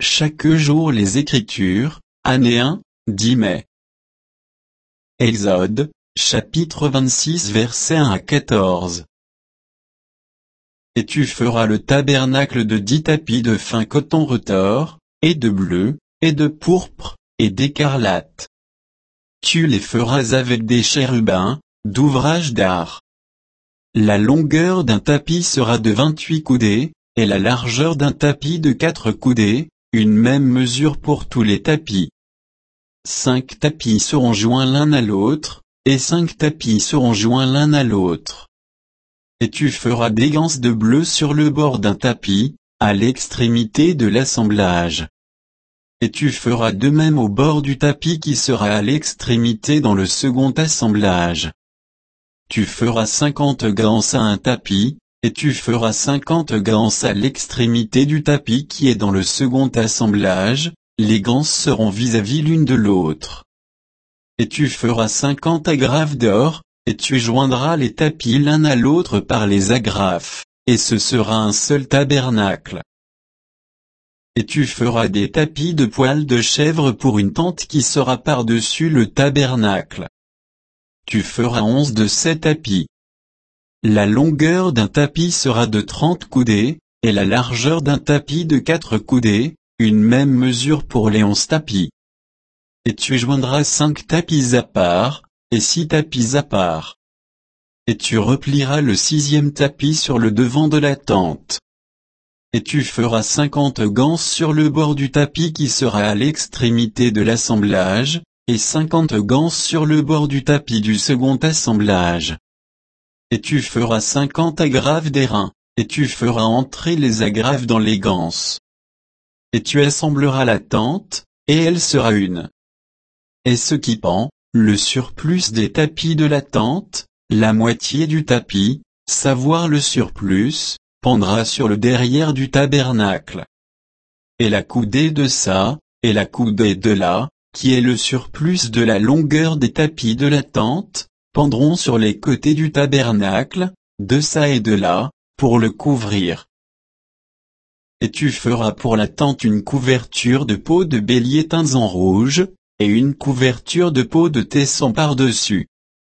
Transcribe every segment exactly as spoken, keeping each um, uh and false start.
chaque jour les Écritures, année un, dix mai. Exode, chapitre vingt-six versets un à quatorze. Et tu feras le tabernacle de dix tapis de fin coton retors, et de bleu, et de pourpre, et d'écarlate. Tu les feras avec des chérubins, d'ouvrage d'art. La longueur d'un tapis sera de vingt-huit coudées, et la largeur d'un tapis de quatre coudées, une même mesure pour tous les tapis. Cinq tapis seront joints l'un à l'autre, et cinq tapis seront joints l'un à l'autre. Et tu feras des ganses de bleu sur le bord d'un tapis, à l'extrémité de l'assemblage. Et tu feras de même au bord du tapis qui sera à l'extrémité dans le second assemblage. Tu feras cinquante ganses à un tapis, et tu feras cinquante ganses à l'extrémité du tapis qui est dans le second assemblage, les ganses seront vis-à-vis l'une de l'autre. Et tu feras cinquante agrafes d'or, et tu joindras les tapis l'un à l'autre par les agrafes, et ce sera un seul tabernacle. Et tu feras des tapis de poils de chèvre pour une tente qui sera par-dessus le tabernacle. Tu feras onze de ces tapis. La longueur d'un tapis sera de trente coudées, et la largeur d'un tapis de quatre coudées, une même mesure pour les onze tapis. Et tu joindras cinq tapis à part, et six tapis à part. Et tu replieras le sixième tapis sur le devant de la tente. Et tu feras cinquante ganses sur le bord du tapis qui sera à l'extrémité de l'assemblage, et cinquante ganses sur le bord du tapis du second assemblage. Et tu feras cinquante agrafes d'airain, et tu feras entrer les agrafes dans les ganses. Et tu assembleras la tente, et elle sera une. Et ce qui pend, le surplus des tapis de la tente, la moitié du tapis, savoir le surplus, pendra sur le derrière du tabernacle. Et la coudée de ça, et la coudée de là, qui est le surplus de la longueur des tapis de la tente, pendront sur les côtés du tabernacle, de ça et de là, pour le couvrir. Et tu feras pour la tente une couverture de peau de bélier teints en rouge, et une couverture de peau de tesson par-dessus.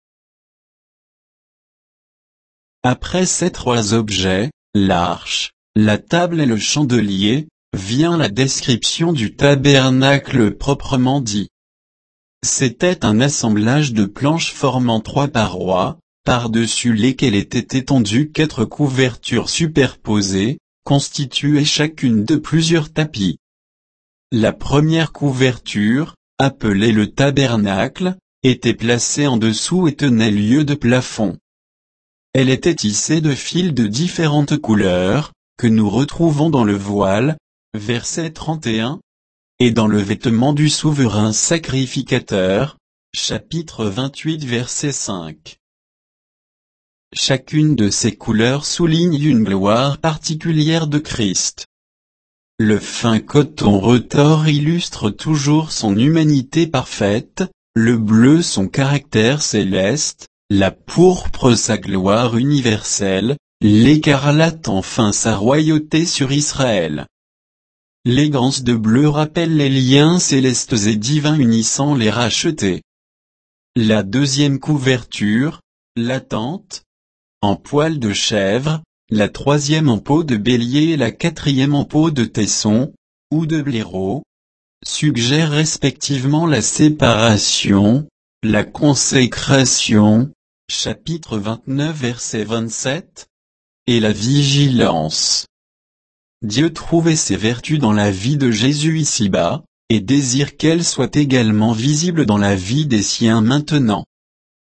Après ces trois objets, l'arche, la table et le chandelier, vient la description du tabernacle proprement dit. C'était un assemblage de planches formant trois parois, par-dessus lesquelles étaient étendues quatre couvertures superposées, constituées chacune de plusieurs tapis. La première couverture, appelée le tabernacle, était placée en dessous et tenait lieu de plafond. Elle était tissée de fils de différentes couleurs, que nous retrouvons dans le voile, verset trente et un, et dans le vêtement du souverain sacrificateur, chapitre vingt-huit verset cinq. Chacune de ces couleurs souligne une gloire particulière de Christ. Le fin coton retors illustre toujours son humanité parfaite, le bleu son caractère céleste, la pourpre sa gloire universelle, l'écarlate enfin sa royauté sur Israël. Les ganses de bleu rappellent les liens célestes et divins unissant les rachetés. La deuxième couverture, la tente, en poil de chèvre, la troisième en peau de bélier et la quatrième en peau de tesson, ou de blaireau, suggèrent respectivement la séparation, la consécration, chapitre vingt-neuf verset vingt-sept, et la vigilance. Dieu trouvait ces vertus dans la vie de Jésus ici-bas, et désire qu'elles soient également visibles dans la vie des siens maintenant.